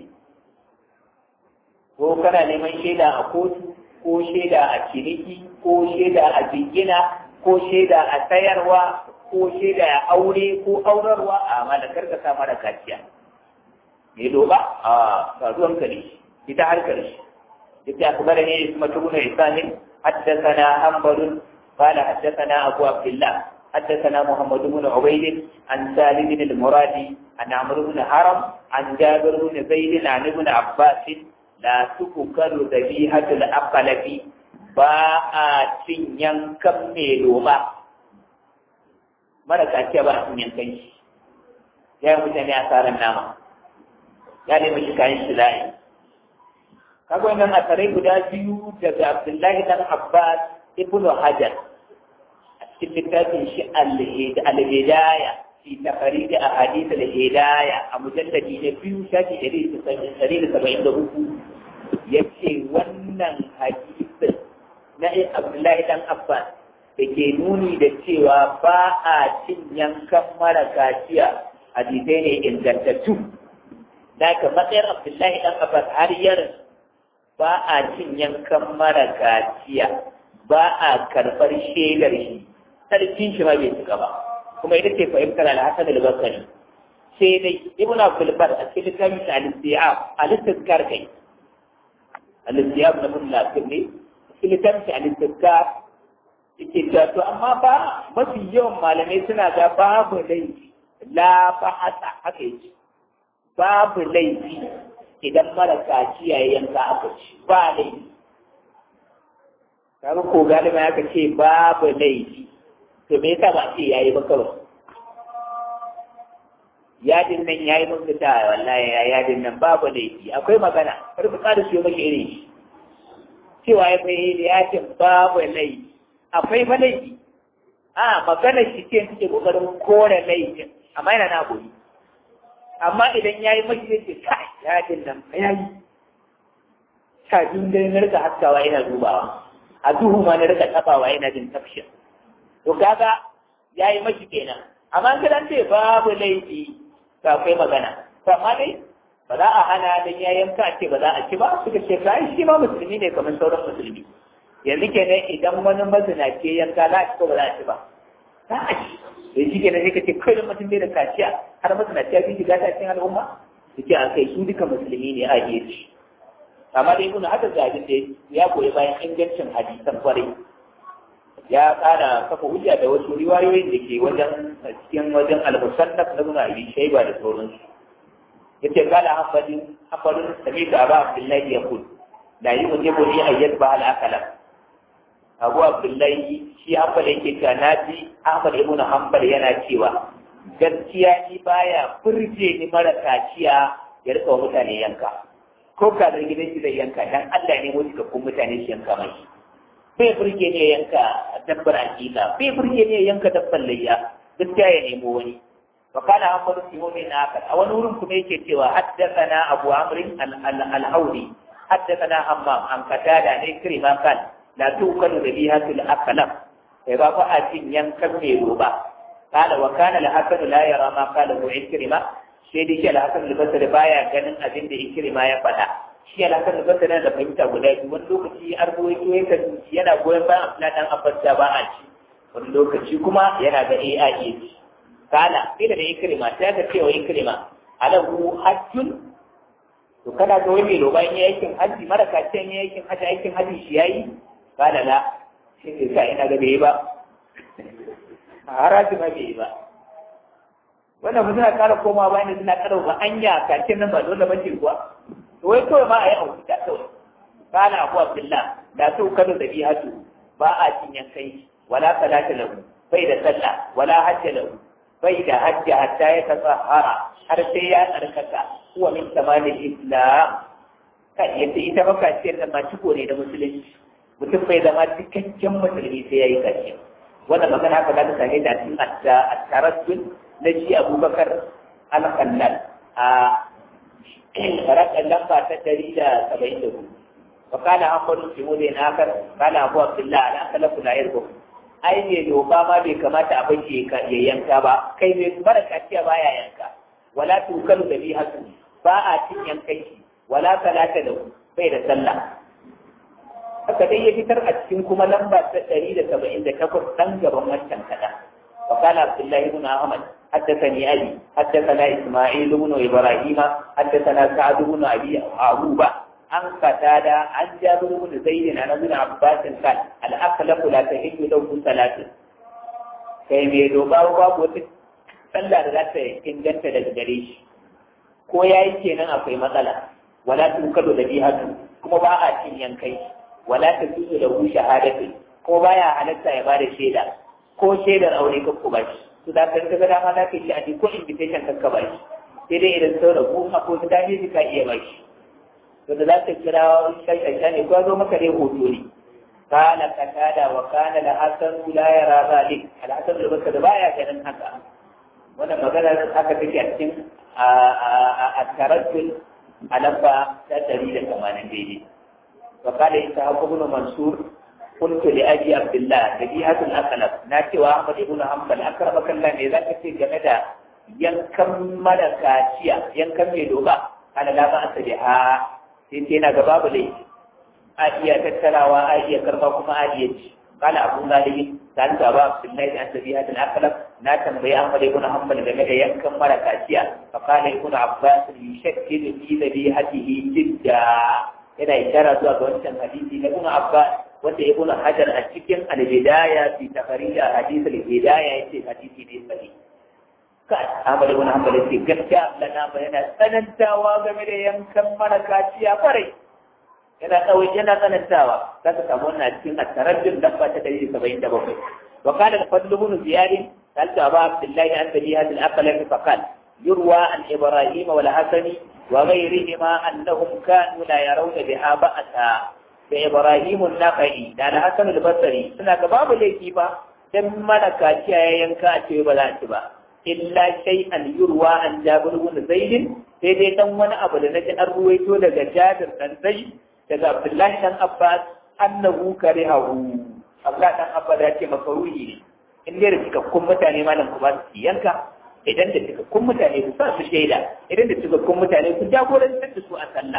ko kana neman shaida a kotu ko shaida a ciniki ko shaida a jingina ko shaida a sayarwa ko shaida a aure ko aurarwa a malakar ka sa mara kaciya me doba a faruwan kare ita har kare ita akbar ne isma tubuna isanin haddathana hanbalun qala haddathana abu abdullah حدثنا محمد بن عبيد عن سالم بن المرادي عن عمرو بن حرم عن جابر بن زيد عن ابن عباس لا تؤكل ذبيحة الأقلب باء تنين كميلوما مرة كاتيا باء تنين كنش يا متني أثار النام يا لي مشكاين سلاي كاكو إنن أثري قدا بيو جاب عبد الله بن عباس ابن حجر في كتاب الهداية في تقرير أحاديث الهداية مجلد نبيو شاكي جريد 73 yace wannan hadisi na Abdullahi dan Abbas da ke nuni da cewa ba a cin yankan mara kaciya hadisai ne ingantattu da ka matsayar Abdullahi dan Abbas har yarin ba a cin yankan mara kaciya ba a karɓar shaidar shi sarkin shi ma bai cika ba kuma ita ce fahimtar al-Hasan al-Basri sai dai Ibn Abdul Bar a cikin littafin al-Istiyab al-Istizkar kai al-Istiyab na Ibn Nasir ne cikin littafin al-Istizkar yake cewa to amma ba mafi yawan malamai suna ga babu laifi la bahasa haka yake babu laifi idan mara kaciya ya yanka aka ci ba laifi kaga ko galiba aka ce babu laifi to me yasa ba ce yayi ba kawai yadin nan yayi mun fita wallahi yadin nan babu laifi akwai magana kar ku kada shi maka irin shi cewa ya bai yadin babu laifi akwai ba laifi a magana shi ce take kokarin kore laifin amma yana na goyi amma idan yayi maki yake kai yadin nan yayi ta dun dai na rika haskawa ina dubawa a duhu ma na rika tabawa ina jin tafshin to kaga yayi maki kenan amma kidan ce babu laifi to akwai magana to amma dai ba za a hana dan yayin ka ce ba za a ci ba suka ce kai shi ma musulmi ne kamar sauran musulmi yanzu kenan idan wani mazina ke yanka za a ci ko ba za a ci ba za a ci da shi kenan sai ka ce kai mutum bai da kaciya har mazina ce fi shiga ta cikin al'umma su ce a kai su duka musulmi ne a iya ci amma dai ibnu hadar da ya koyi bayan ingancin hadisan kwarai ya ƙara kafa hujja da wasu riwayoyin da ke cikin wajen al-musannaf na Ibn Abi Shayba da sauransu yace kala hafadun sami da Abu Abdullahi yaqul la yujibu li ayyat ba al-akala Abu Abdullahi shi hafada yake cewa naji Ahmad ibn Hanbal yana cewa gaskiya ni baya furje ni mara kaciya ya rika wa mutane yanka ko kadar gidan shi zai yanka dan Allah ne mu cikakkun mutane shi yanka mai bai burge ne yanka dabbar hakika bai burge ne yanka dabbar layya gaskiya ya nemo wani وقال عمرو في يوم آخر أو نور كميك حدثنا أبو عمرو الحولي حدثنا همام عن قتادة عن إكرمة قال لا توكل ذبيحة الأقلم إذا فأت ينكب روبا قال وكان الحسن لا يرى ما قاله إكرمة سيدي شيء الحسن البصري بايا كان أبين إكرمة يفعل شيء الحسن البصري أنا فهمت أبو ذاك وندوك شيء أربوي تويك ينا قوي ما أفلان أفضل شباعك وندوك شيء كما ينا بأي قال إلى إكرمة تأتي شيء إكرمة على هو حج to kana ga wani lo bayan aikin haji maraka ce ne aikin haji shi yayi kana la shi ne sai ina ga bai ba haraji ma bai ba wannan mun suna kara koma bayan suna kara ba anya kacin nan ba dole bace kuwa to wai kawai ma ayi auki ta kawai kana abu abdullah da to kada da bi hatu ba a cin yankai wala salata lahu bai da sallah wala hajja lahu bai da hajji hatta ya tasahara har sai ya tsarkaka huwa min kamalil islam kan yadda ita baka ce da ma ciko ne da musulunci mutum bai zama cikakken musulmi sai yayi kace wannan magana haka da ta ne da cikin at-taraddud na shi Abubakar al-Khallal a rakan lamba ta 174 wa kana amru fi mudin akar kana Abu Abdullah al-Akhlafu la yarbu ai ne doka ma bai kamata a bace ya yanka ba kai ne baraka ce baya yanka wala tukalu da bihatu ba a cin yankai shi wala salata da bai da sallah haka dai ya fitar a cikin kuma lamba ta 178 dan gaban wancan kada wa kana Abdullah ibn Ahmad حدثني أبي حدثنا إسماعيل بن إبراهيم حدثنا سعد بن أبي عروبة عن قتادة عن جابر بن زيد عن ابن عباس قال الأخلق لا تحل له صلاة كي يدوبا وباب sallah da za ta inganta daga gare shi ko ya yi kenan akwai matsala wala tukado da bihatu kuma ba a cin yankai wala ta tuzu da hu shahadatu ko baya halatta ya bada shaida ko shaidar aure ka ku bashi to da kan ga dama za ka yi a ko invitation kan ka bashi sai dai idan sau da ku ko su dame ka iya bashi to da za ka kira shai ne ko zo maka dai hoto ne قال قتادة وكان الحسن لا يرى ذلك الحسن البصري baya ganin haka wannan magana haka take a cikin at-taraddud a lamba ta 180 daidai wa kada ita ibn mansur qultu li abi abdullah dabi'atul aqlab na cewa ahmad ibn hanbal akraba kallah ne zaka ce game da yankan malakaciya yankan mai doba kana la ba asbiha sai na ga babu laifi a iya tattarawa a iya karba kuma a iya ci قال أبو مالك كان بابا عبد الله عن ذبيحة الأقلب لا تنبي أحمد بن حنبل جميع ينكم ملك أشياء فقال ابن عباس يشكل في ذبيحته جدا إلى إشارة وأنشأ حديث ابن عباس وابن حجر الشكل البداية في تقرير حديث البداية في حديث الصحيح قال أحمد بن حنبل في قصة لنا بين سنة وجميع ينكم ملك أشياء فري yana kawai yana tsanantawa za ka samu wannan cikin at-taraddud dabba ta 177 wa qala al-fadl ibn ziyad sa'altu aba abdullah an tabihat al-aqla fa qala yurwa an ibrahim wal hasani wa ghayrihima annahum kanu la yarawna biha ba'sa da ibrahim an-naqi da al-hasan al-basri suna ga babu laifi ba dan malaka ya yanka a ce ba za ci ba illa shay'an yurwa an jabir ibn zaid sai dai dan wani abu da nake an ruwaito daga jabir dan zaid daga Abdullahi dan Abbas annahu karihahu Abdullahi dan Abbas ya ce makaruhi ne in dai da cikakkun mutane malam ku ba su yanka idan da cikakkun mutane ku sa su shaida idan da cikakkun mutane ku jagorantar da su a sallah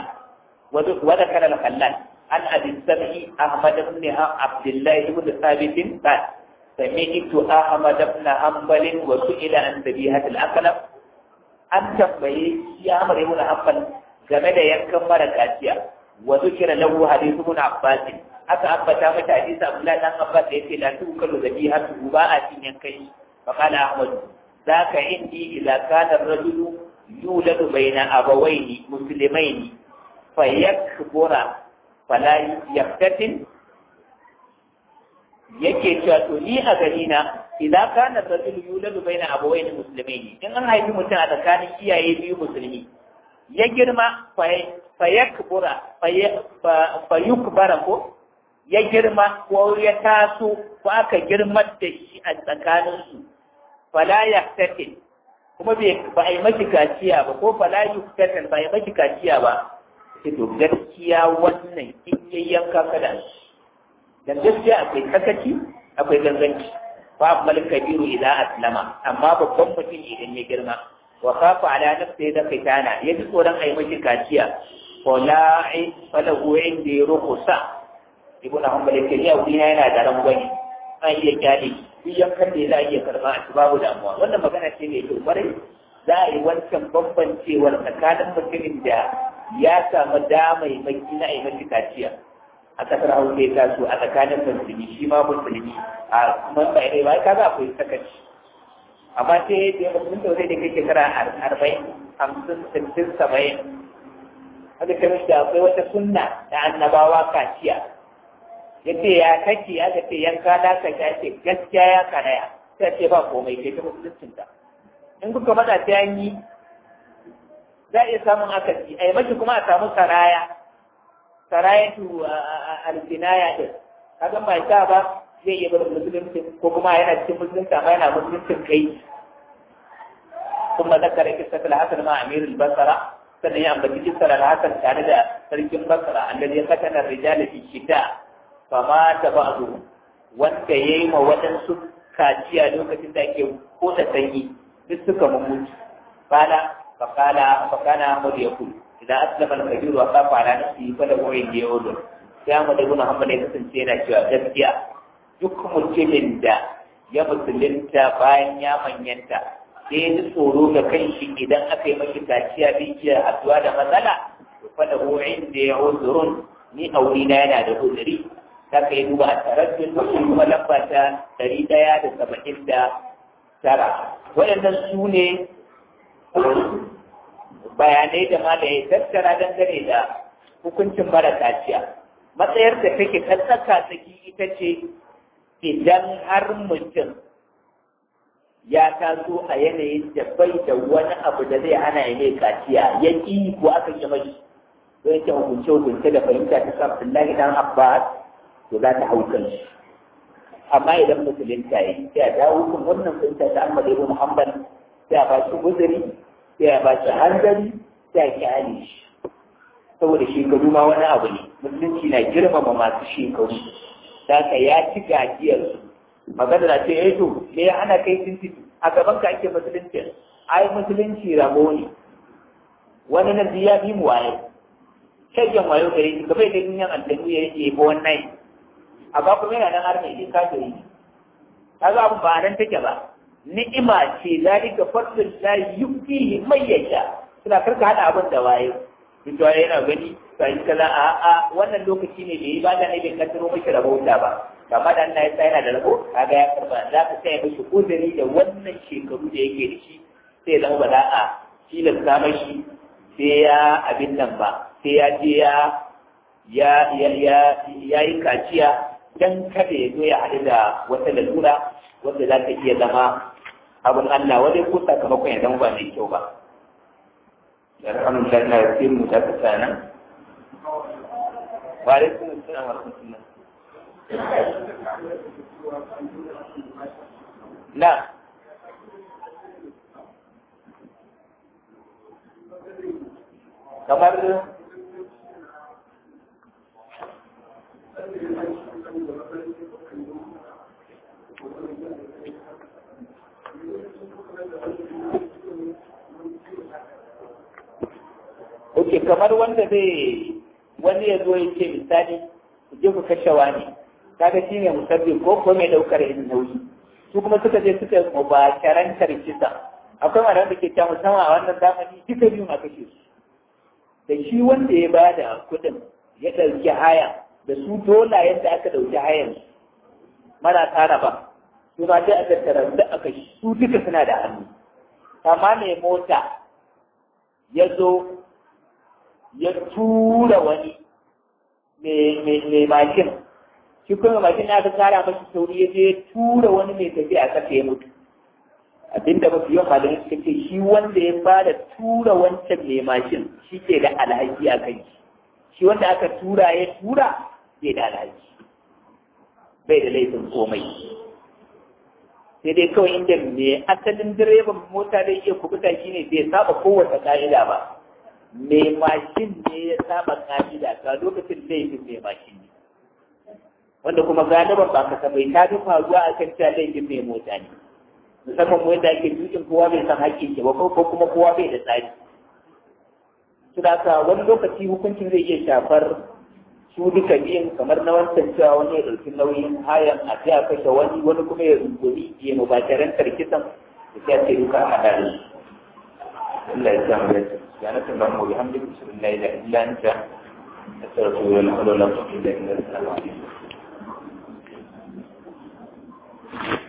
wa zakara al-khallal an abi sabi ahmad ibn abdullah ibn thabit qal sami'tu ahmad ibn hanbal wa su'ila an dhabihat al-aqlab an tambaye ya amr ibn hanbal game da yankan mara kaciya وذكر له حديث ابن عباس aka ambata mata hadisi Abdullah dan Abbas yace la tukalu zabiha ba'a cin yankai fa qala Ahmad zaka indi idza kana ar-rajulu yuladu baina abawaini muslimaini fa yakbura fala yaftatin yake cewa to ni a gani na idza kana ar-rajulu yuladu baina abawaini muslimaini in an haifi mutum a tsakanin iyaye biyu musulmi ya girma fayukbara ko ya girma ko ya taso ko aka girmar da shi a tsakaninsu fala ya tafi kuma ba a yi maki kaciya ba ko fala yuktatan ba a yi maki kaciya ba sai to gaskiya wannan in yanka kada dan gaskiya akwai sakaci akwai ganganci fa mal kabiru idan aslama amma babban mutum idan ya girma wa khafa ala nafsi da fitana yaji tsoron ai miki kaciya wallahi falahu indi rukhsa ibn hanbal yake ya wuri yana da rangwani an iya kyale biyan kan da za a iya karba a babu damuwa wannan magana ce mai kyau kwarai za a yi wancan bambancewar tsakanin mutumin da ya samu damai maki na ai miki kaciya a kasar hausa ya taso a tsakanin musulmi shi ma musulmi a kuma bai rai ba kaga akwai sakaci amma sai da musulmi da zai da kai shekara 40 50 60 70 haka kamar da akwai wata sunna da annabawa kaciya yace ya kake aka ce yanka da ka ce gaskiya ya karaya sai ce ba komai kai ta musuluncin ta in kuka mada ta yi za a iya samun akasi ai mace kuma a samu sarayatu alfinaya din kaga mai ta ba zai iya bar musulunci ko kuma yana cikin musulunci amma yana musuluncin kai kuma zakara kisa al-hasan ma amirul basra sannan ya ambaci kisar al-hasan tare da sarkin basra annabi ya katana rijal fi shita fa ma tabadu wanda yayi ma wadansu kaciya lokacin da ake koda sanyi duk suka mummuci fakana Ahmad ya kulu idan aslama al-kabir wa qafa ala nafsihi fa lahu indi yawdun sai Ahmad ibn Hanbal ya kasance yana cewa gaskiya duk mutumin da ya musulunta bayan ya manyanta sai ya ji tsoro ga kanshi idan aka yi mashi kaciya bai iya haduwa da matsala fa lahu indi yawdun ni aurina yana da uzuri za ka yi duba a taraddun kuma lamba ta 179 waɗannan su ne bayanai da ma da ya tattara dangane da hukuncin mara kaciya matsayar da take ta tsaka tsaki ita ce idan har mutum ya taso a yanayin da bai da wani abu da zai hana ya mai kaciya ya ƙi ko aka yi mashi don yake hukunce da fahimta ta sa Abdullahi dan Abbas to za ta hau kan shi amma idan musulunta yi sai a dawo kan wannan fahimta ta Ahmad ibn Hanbal sai a ba shi guzuri sai a ba shi hanzari sai a kyale shi saboda shekaru ma wani abu ne musulunci na girmama masu shekaru da ka ya ci gajiyarsu magana na ce ya to me ya ana kai tuntuɓi a gaban ka ake musulunci ai musulunci rabo ne wani na ya fi mu waye shaggen wayo gare shi gaba da yin aljanu ya yi ko wannan amma kuma yana nan har mai yin kafiri kaga abun ba nan take ba ni'ima ce zalika fadlul la yufihi man yasha suna karka hada abin da waye duk da yana gani sai kaza a wannan lokaci ne da ibada ne bai kaddaro miki rabauta ba kamar da Allah ya sa yana da rabo kaga ya karba za ka sai mishi kudiri da wannan shekaru da yake da shi sai zama ba za a tilasta mashi sai ya abin nan ba sai ya je ya yi kaciya dan kada ya zo ya haɗu da wata lalura wanda za ta iya zama abin Allah wani ko sakamakon ya zama ba mai kyau ba. Da rahamun da na yi mu da ta nan. Wa alaikum assalam wa rahmatullah. Na. Kamar Oke, kamar wanda wani ya zo ya ce misali, ku je ku kashe wani, kaga shi ne musabbi ko mai daukar yin nauyi. Su kuma suka je suka mubasharantar kisa. Akwai wanda ke ta musamman a wannan zamani duka biyu a kashe su. Da shi wanda ya ba da kuɗin ya ɗauki haya, da su dola yadda aka ɗauki hayan marasa raba. Su ma sai a tattara da aka su duka suna da hannu. Amma mai mota ya zo ya tura wani mai mashin shi kuma mashin aka tsara mashi sauri ya je ya tura wani mai tafiya a kasa ya mutu abinda mafi yawan malamai suka ce shi wanda ya fara tura wancan mai mashin shi ke da alhaki a kai shi wanda aka tura ya tura bai da alhaki bai da laifin komai sai dai kawai inda mai asalin direban mota da iya kubuta shi ne bai saba kowace ka'ida ba mai mashin ne ya saba ka'ida ka lokacin laifin mai mashin ne wanda kuma galiban ba kasafai ta fi faruwa a kan cewa laifin mai mota ne musamman mu yadda ake tukin kowa bai san haƙƙin shi ba ko kuma kowa bai da tsari su da wani lokaci hukuncin zai iya shafar su duka biyun kamar na wancan cewa wani ya ɗauki nauyin hayan a sai a kashe wani kuma ya rungumi ya mubataran tarkisan da sai a ce duka a haɗa da shi Allah ya samu da su ya na tun mu bihamdi bismillah ila illa anta astaghfiruka wa atubu ilaik.